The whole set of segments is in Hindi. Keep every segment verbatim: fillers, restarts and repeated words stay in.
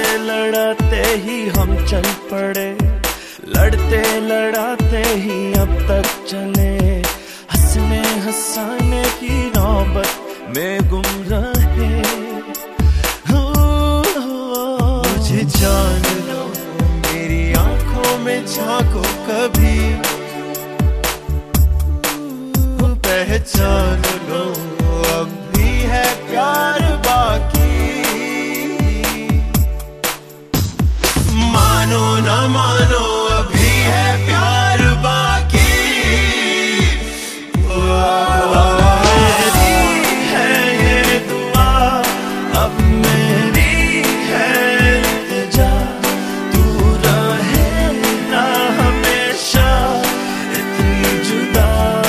लड़ाते ही हम चल पड़े, लड़ते लड़ाते ही अब तक चले, हंसने हंसाने की नौबत में गुम रहे। मुझे जान लो, मेरी आंखों में झांको कभी, पहचान लो अब भी है प्यार बाकी। मानो ना मानो अभी है प्यार बाकी। मेरी है ये दुआ, अब मेरी है इल्तिजा, तू रहे ना हमेशा इतनी जुदा।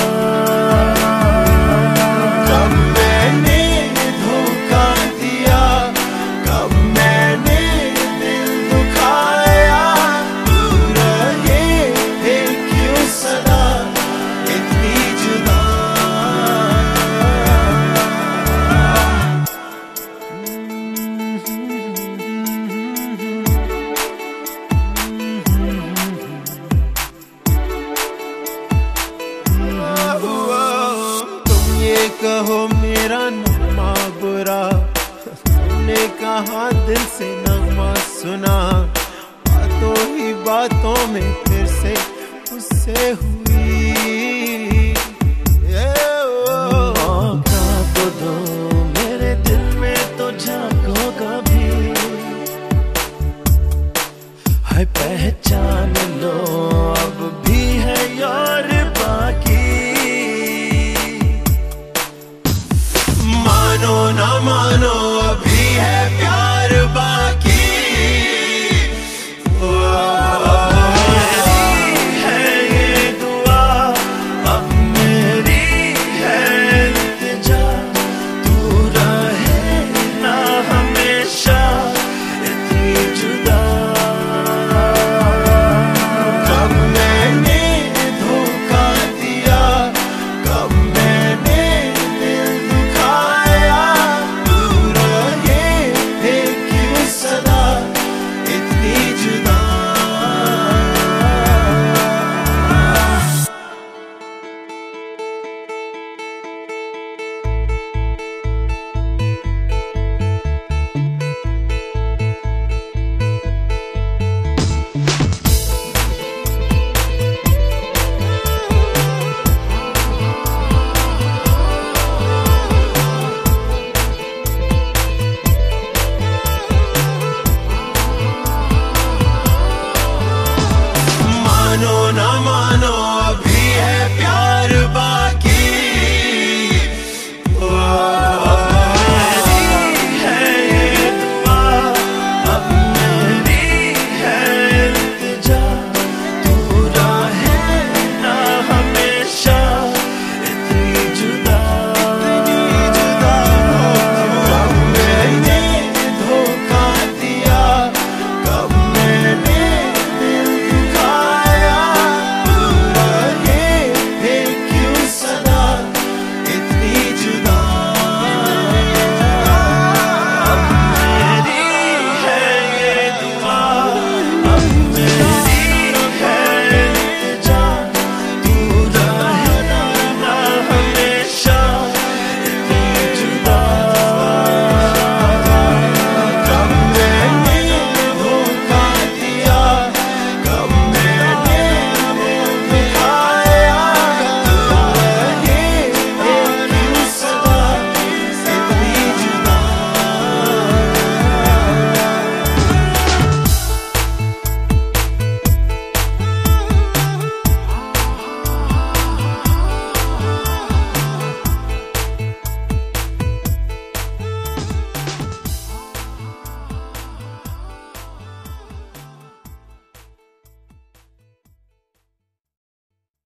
कब मैंने धोखा दिया, कब मैंने दिल दुखाया, तू रहे है क्यों सदा इतनी जुदा। तुम ये कहो मेरा नगमा बुरा, तुमने कहा दिल से नगमा सुना, बातों ही बातों में फिर से उससे हुई